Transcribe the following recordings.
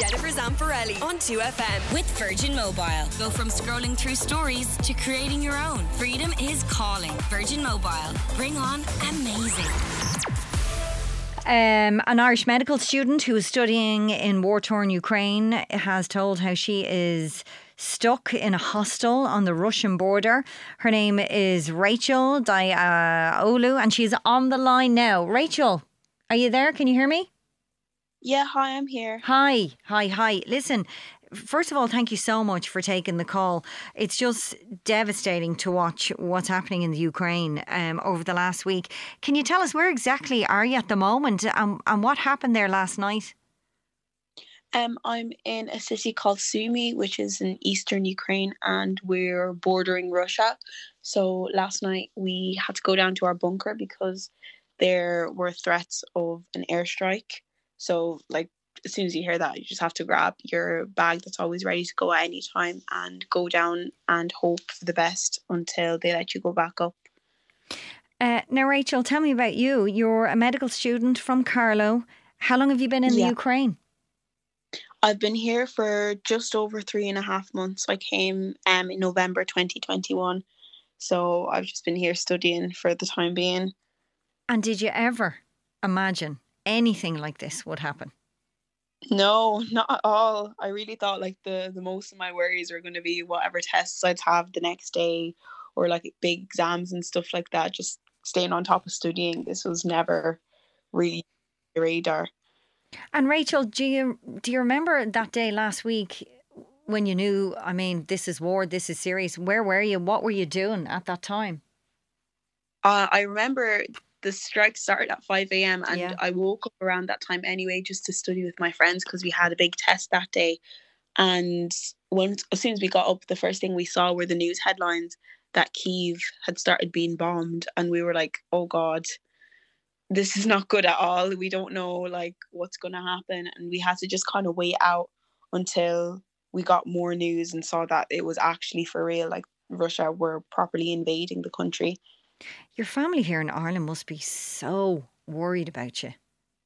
Jennifer Zamparelli on 2FM. With Virgin Mobile. Go from scrolling through stories to creating your own. Freedom is calling. Virgin Mobile. Bring on amazing. An Irish medical student who is studying in war-torn Ukraine has told how she is stuck in a hostel on the Russian border. Her name is Rachel Diaolu and she's on the line now. Rachel, are you there? Can you hear me? Yeah, hi, I'm here. Hi. Listen, first of all, thank you so much for taking the call. It's just devastating to watch what's happening in the Ukraine over the last week. Can you tell us where exactly are you at the moment and what happened there last night? I'm in a city called Sumy, which is in eastern Ukraine, and we're bordering Russia. So last night we had to go down to our bunker because there were threats of an airstrike. So as soon as you hear that, you just have to grab your bag that's always ready to go at any time and go down and hope for the best until they let you go back up. Now, Rachel, tell me about you. You're a medical student from Carlow. How long have you been in the Ukraine? I've been here for just over 3.5 months. I came in November 2021. So I've just been here studying for the time being. And did you ever imagine anything like this would happen? No, not at all. I really thought the most of my worries were going to be whatever tests I'd have the next day or big exams and stuff like that. Just staying on top of studying. This was never really on the radar. And Rachel, do you remember that day last week when you knew, I mean, this is war, this is serious? Where were you? What were you doing at that time? I remember the strike started at 5 a.m. and I woke up around that time anyway just to study with my friends because we had a big test that day. And as soon as we got up, the first thing we saw were the news headlines that Kyiv had started being bombed. And we were like, oh God, this is not good at all. We don't know what's going to happen. And we had to just kind of wait out until we got more news and saw that it was actually for real. Russia were properly invading the country. Your family here in Ireland must be so worried about you.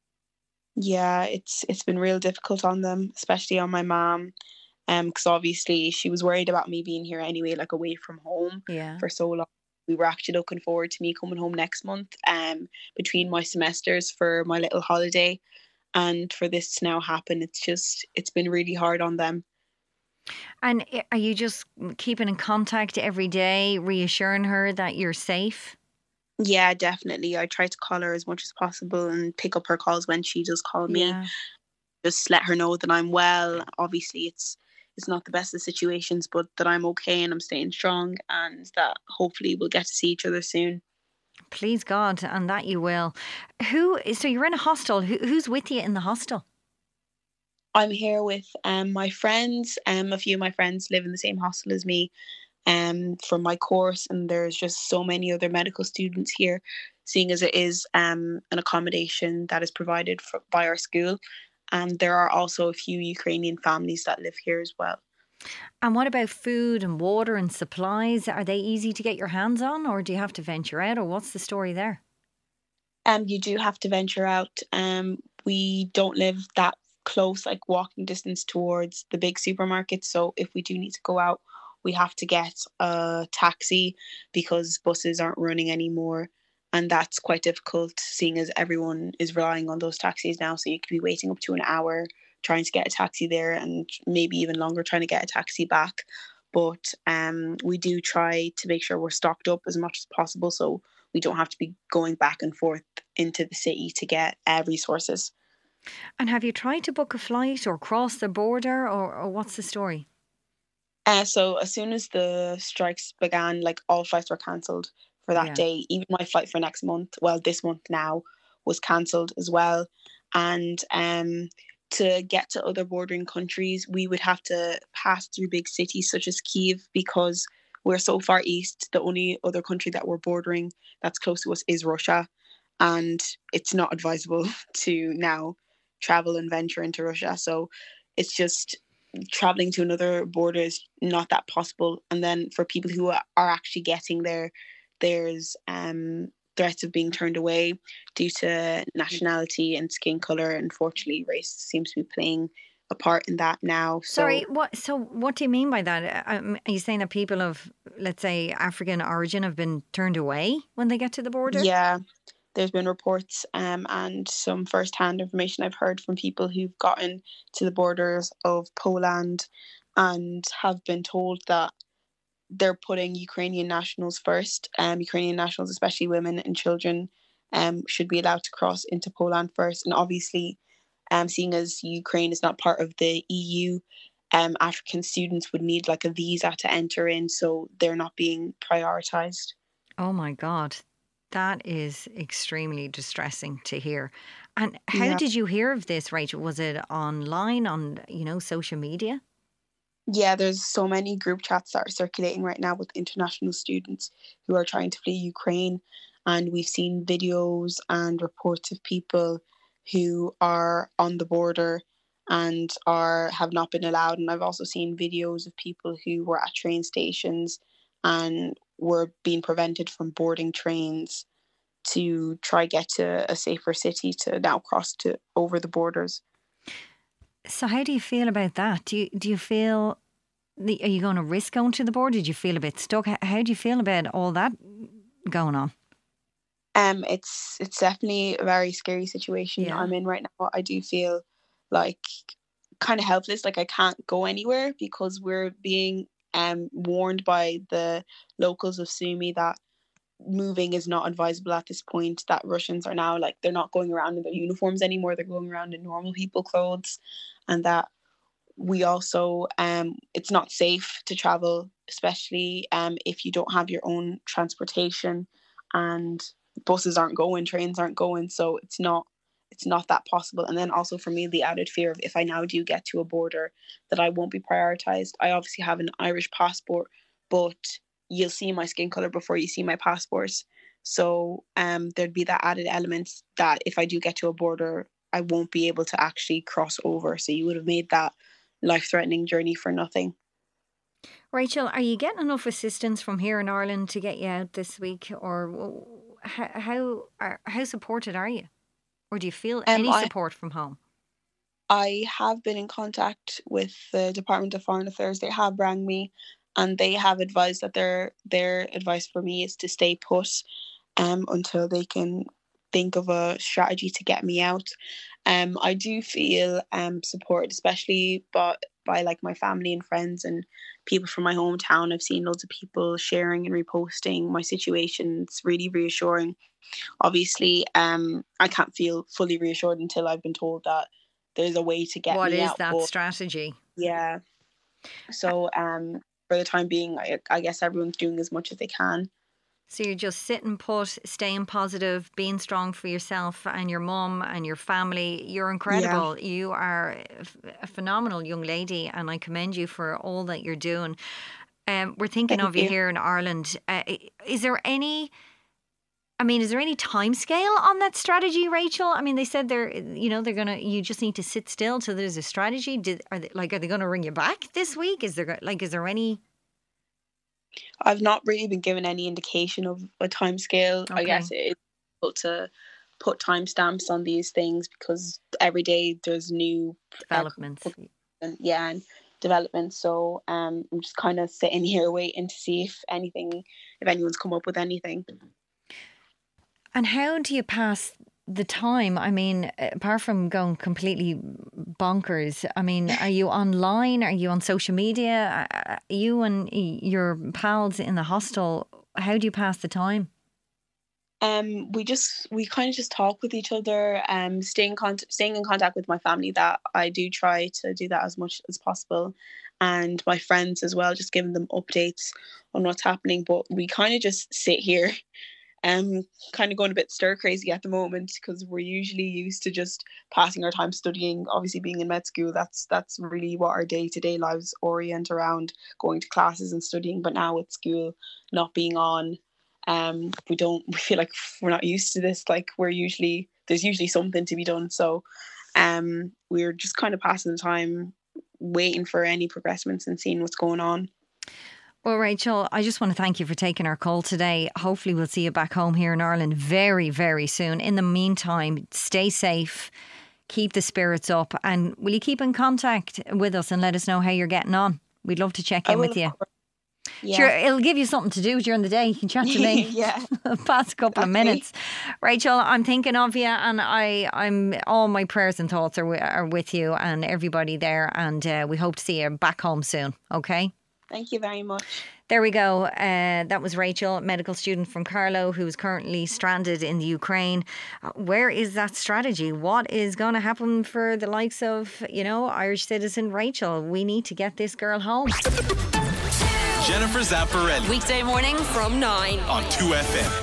Yeah, it's been real difficult on them, especially on my mum. Because obviously she was worried about me being here anyway, away from home for so long. We were actually looking forward to me coming home next month between my semesters for my little holiday. And for this to now happen, it's been really hard on them. And are you just keeping in contact every day, reassuring her that you're safe? Yeah, definitely. I try to call her as much as possible and pick up her calls when she does call me. Just let her know that I'm well. Obviously, it's not the best of situations, but that I'm okay and I'm staying strong and that hopefully we'll get to see each other soon. Please God, and that you will. So you're in a hostel. Who's with you in the hostel? I'm here with my friends. A few of my friends live in the same hostel as me from my course, and there's just so many other medical students here, seeing as it is an accommodation that is provided by our school. And there are also a few Ukrainian families that live here as well. And what about food and water and supplies? Are they easy to get your hands on, or do you have to venture out, or what's the story there? You do have to venture out. We don't live that close, walking distance towards the big supermarkets. So if we do need to go out, we have to get a taxi because buses aren't running anymore. And that's quite difficult, seeing as everyone is relying on those taxis now. So you could be waiting up to an hour trying to get a taxi there and maybe even longer trying to get a taxi back. But we do try to make sure we're stocked up as much as possible so we don't have to be going back and forth into the city to get resources. And have you tried to book a flight or cross the border or what's the story? So as soon as the strikes began, all flights were cancelled for that day. Even my flight for next month, this month now, was cancelled as well. And to get to other bordering countries, we would have to pass through big cities such as Kyiv because we're so far east. The only other country that we're bordering that's close to us is Russia. And it's not advisable to now travel and venture into Russia. So it's just traveling to another border is not that possible. And then for people who are actually getting there, there's threats of being turned away due to nationality and skin color. Unfortunately, race seems to be playing a part in that now. Sorry, what do you mean by that? Are you saying that people of, let's say, African origin have been turned away when they get to the border? Yeah, there's been reports and some first-hand information I've heard from people who've gotten to the borders of Poland and have been told that they're putting Ukrainian nationals first. Ukrainian nationals, especially women and children, should be allowed to cross into Poland first. And obviously, seeing as Ukraine is not part of the EU, African students would need like a visa to enter in, so they're not being prioritised. Oh my God, that is extremely distressing to hear. And how did you hear of this, Rachel? Was it online, on social media? Yeah, there's so many group chats that are circulating right now with international students who are trying to flee Ukraine. And we've seen videos and reports of people who are on the border and have not been allowed. And I've also seen videos of people who were at train stations and were being prevented from boarding trains to try get to a safer city to now cross over the borders. So how do you feel about that? Do you feel, are you going to risk going to the border? Did you feel a bit stuck? How do you feel about all that going on? It's definitely a very scary situation I'm in right now. I do feel like kind of helpless, like I can't go anywhere because we're being warned by the locals of Sumy that moving is not advisable at this point, that Russians are now they're not going around in their uniforms anymore, they're going around in normal people clothes, and that we also it's not safe to travel, especially if you don't have your own transportation, and buses aren't going, trains aren't going, so it's not that possible. And then also for me, the added fear of if I now do get to a border that I won't be prioritized. I obviously have an Irish passport, but you'll see my skin color before you see my passport, so there'd be that added element that if I do get to a border I won't be able to actually cross over, so you would have made that life-threatening journey for nothing. Rachel, are you getting enough assistance from here in Ireland to get you out this week, or how supported are you, or do you feel any support from home? I have been in contact with the Department of Foreign Affairs. They have rang me and they have advised that their advice for me is to stay put until they can think of a strategy to get me out. I do feel supported, especially by my family and friends and people from my hometown. I've seen loads of people sharing and reposting my situation. It's really reassuring. Obviously, I can't feel fully reassured until I've been told that there's a way to get me out. What is that strategy? Yeah. So for the time being, I guess everyone's doing as much as they can. So you're just sitting put, staying positive, being strong for yourself and your mum and your family. You're incredible. Yeah. You are a phenomenal young lady, and I commend you for all that you're doing. We're thinking of you here in Ireland. Is there any time scale on that strategy, Rachel? I mean, they said you just need to sit still till there's a strategy. Are they going to ring you back this week? Is there any? I've not really been given any indication of a time scale. Okay. I guess it's difficult to put timestamps on these things because every day there's new developments. And developments. So I'm just kind of sitting here waiting to see if anyone's come up with anything. And how do you pass the time? I mean, apart from going completely bonkers, I memean, are you online? Are you on social media? You and your pals in the hostel, how do you pass the time? We kind of just talk with each other, staying in contact with my family. That I do try to do that as much as possible, and my friends as well, just giving them updates on what's happening. But we kind of just sit here kind of going a bit stir crazy at the moment because we're usually used to just passing our time studying. Obviously, being in med school, that's really what our day-to-day lives orient around, going to classes and studying. But now with school not being on, we feel like we're not used to this. Like there's usually something to be done. So we're just kind of passing the time, waiting for any progressments and seeing what's going on. Well, Rachel, I just want to thank you for taking our call today. Hopefully we'll see you back home here in Ireland very, very soon. In the meantime, stay safe, keep the spirits up, and will you keep in contact with us and let us know how you're getting on? We'd love to check in with you. Yeah. Sure, it'll give you something to do during the day. You can chat to me. Yeah. Past a couple of minutes. Rachel, I'm thinking of you, and I'm all my prayers and thoughts are with you and everybody there, and we hope to see you back home soon. Okay? Thank you very much. There we go. That was Rachel, medical student from Carlow, who's currently stranded in the Ukraine. Where is that strategy? What is going to happen for the likes of, Irish citizen Rachel? We need to get this girl home. Jennifer Zamparelli. Weekday morning from 9 on 2FM.